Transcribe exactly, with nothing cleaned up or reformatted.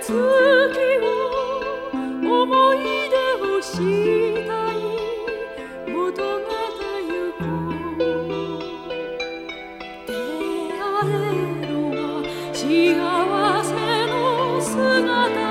月を思い出をしたい物語ゆこう出会えるは幸せの姿